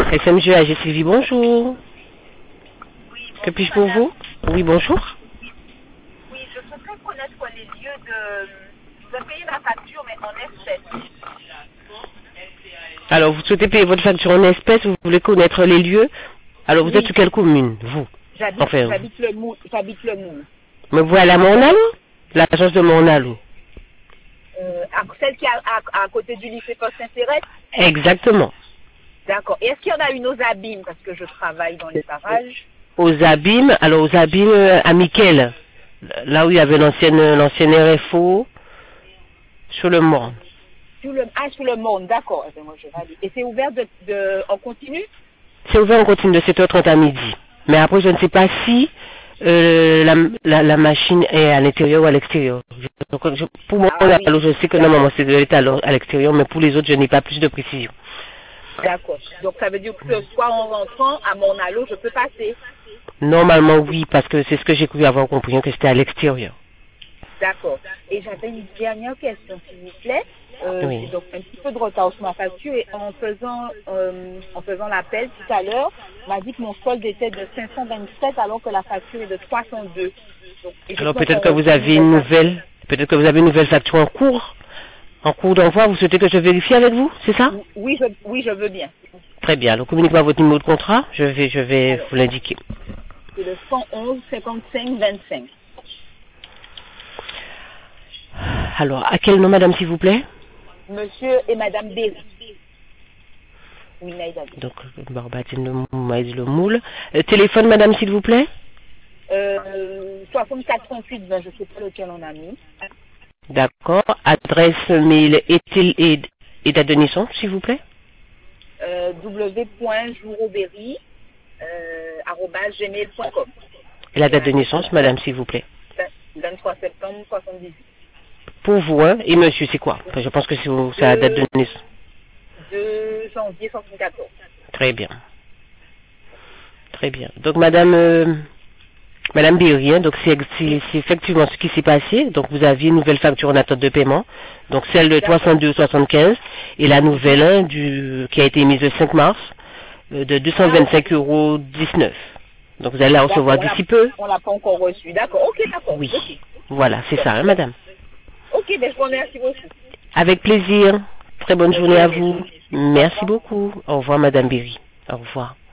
SMG AG Sylvie, bonjour. Oui, Que bonjour puis-je pour madame. vous? Oui, bonjour. Oui, je souhaiterais connaître les lieux de... Je dois payer ma facture, mais en espèces. Alors, vous souhaitez payer votre facture en espèces, vous voulez connaître les lieux. Alors, vous êtes Oui, sur quelle commune, vous? j'habite Enfin, j'habite le Moule. J'habite le Moule. me voilà à Mornalo? L'agence de Mornalo. Celle qui est à côté du lycée Post-Intérêt. Exactement. D'accord. Et est-ce qu'il y en a une aux Abîmes, parce que je travaille dans les parages? Aux Abîmes, alors aux Abîmes à Miquel, là où il y avait l'ancienne RFO, sur le Morne. Sur le monde, d'accord. Eh bien, moi, je vais aller. Et c'est ouvert en continu? C'est ouvert, on continue de 7h30 à midi. Mais après, je ne sais pas si la machine est à l'intérieur ou à l'extérieur. Pour moi, Ah oui, alors, je sais que normalement d'accord. c'est de l'état à l'extérieur, mais pour les autres, je n'ai pas plus de précision. D'accord. Donc ça veut dire que ce soir en rentrant à mon allo, je peux passer. Normalement, oui, parce que c'est ce que j'ai cru avoir compris, hein, que c'était à l'extérieur. D'accord. Et j'avais une dernière question, s'il vous plaît. J'ai Oui. donc un petit peu de retard sur ma facture et en faisant l'appel tout à l'heure, on m'a dit que mon solde était de 527 alors que la facture est de 302. Donc, et j'ai Alors pas encore peut-être que vous reçu une avez nouvelle une facture. nouvelle facture en cours d'envoi. Vous souhaitez que je vérifie avec vous, c'est ça? Oui, je veux bien. Très bien. Alors communiquez-moi votre numéro de contrat. Je vais Alors, vous l'indiquer. c'est le 111 55 25. Alors, à quel nom, madame, s'il vous plaît? Monsieur et Madame Berry. Oui, Naïda. Donc, Barbatine le moule. Téléphone, madame, s'il vous plaît? 64 38 20, je sais pas lequel on a mis. D'accord. Adresse mail et date de naissance, s'il vous plaît? w.jouroberry @gmail.com. Et la date de naissance, madame, s'il vous plaît? 23 septembre 78. Pour vous, hein? Et monsieur, c'est quoi? Enfin, je pense que c'est la date de naissance. 2 janvier 74. Très bien. Très bien. Donc, Madame Berry, hein, donc c'est effectivement ce qui s'est passé. Donc vous aviez une nouvelle facture en attente de paiement, donc celle de D'accord. 62,75 et la nouvelle hein, qui a été émise le 5 mars de Ah, ok. 225,19 €. Donc vous allez la D'accord, recevoir d'ici peu. on l'a pas encore reçu. D'accord, ok, d'accord. Oui. Ok. Voilà, c'est Bon, ça, hein, ben, madame. ok, ben, je vous remercie beaucoup. Avec plaisir. Très bonne Bonne journée à journée. vous. Au Merci revoir. beaucoup. Au revoir, madame Berry. Au revoir.